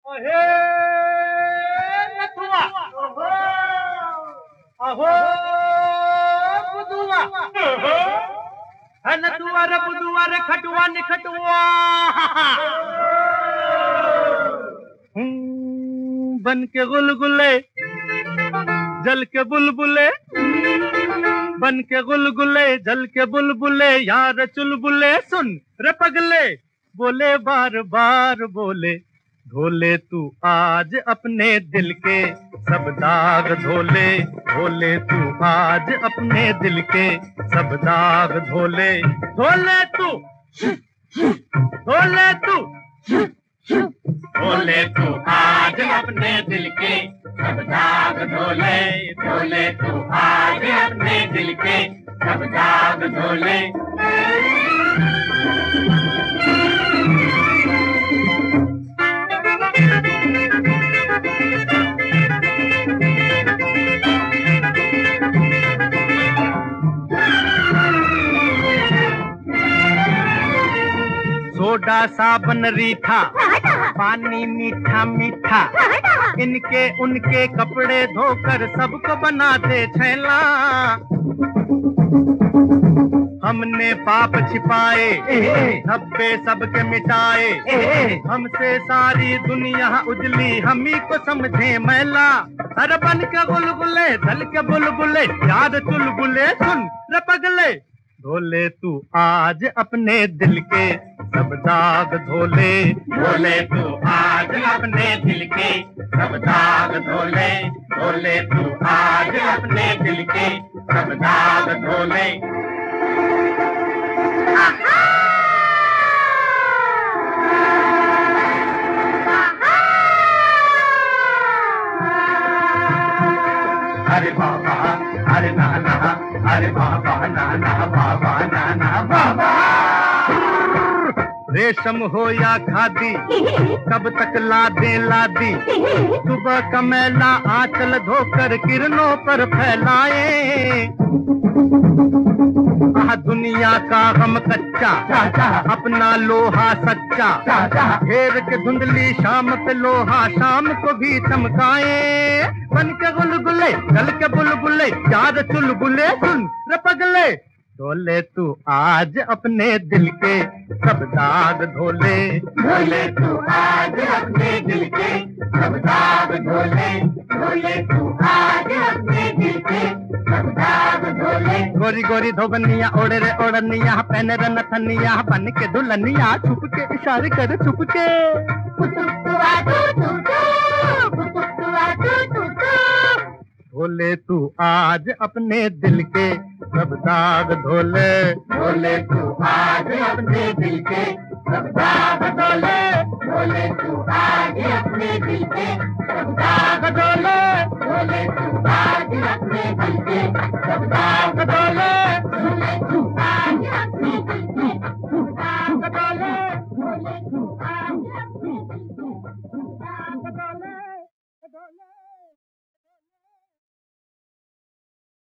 अहे नथुआ, अहो बुदुआ, है नथुआ रे बुदुआ रे खटुआ निखटुआ। बन के गुलगुले जल के बुलबुले, बन के गुलगुले जल के बुलबुले, यार चुलबुले सुन रे पगले, बोले बार बार बोले, धोले तू आज अपने दिल के सब दाग धोले, धोले तू आज अपने दिल के सब दाग धोले, धोले तू, धोले तू, धोले तू आज अपने दिल के सब दाग धोले, धोले तू आज अपने दिल के सब दाग धोले। सोडा साबन रीठा, पानी मीठा मीठा, इनके उनके कपड़े धोकर सबको बना दे छैला। हमने पाप छिपाए, धब्बे सबके मिटाए, हमसे सारी दुनिया उजली, हम ही को समझे मैला। अरे बन के गुलगुले जल के बुलबुले, याद चुलबुले सुन रे पगले, धोले तू आज अपने दिल के सब दाग धोले, धोले तू आज अपने दिल के सब दाग धोले, धोले तू आज अपने दिल के सब दाग धोले। अरे बाबा अरे नाना, अरे बाबा नाना, बाबा नाना बाबा। रेशम हो या खादी कब तक लादे लादी, सुबह का मैला आंचल धोकर किरणों पर फैलाए। दुनिया का गम कच्चा, अपना लोहा सच्चा, घेर के धुंधली शाम पे लोहा शाम को भी चमकाए। बन के गुलगुले जल के बुलबुले, याद चुलबुले सुन रे पगले, धोले तू आज अपने दिल के सब दाग धोले, धोले तू आज अपने दिल के सब दाग धोले, धोले तू आज अपने दिल के सब दाग धोले। गोरी गोरी धोबनिया ओढ़े रे ओढ़निया, पहने रे नथनिया, बन के दुल्हनिया, छुप के इशारे कर छुप के, धोले तू आज अपने दिल के सब दाग धोले, धोले तू आज अपने दिल के सब दाग धोले, धोले तू आज अपने दिल के सब दाग धोले, धोले तू आज अपने दिल के सब दाग धोले, धोले तू आज अपने दिल के सब दाग धोले, धोले तू आज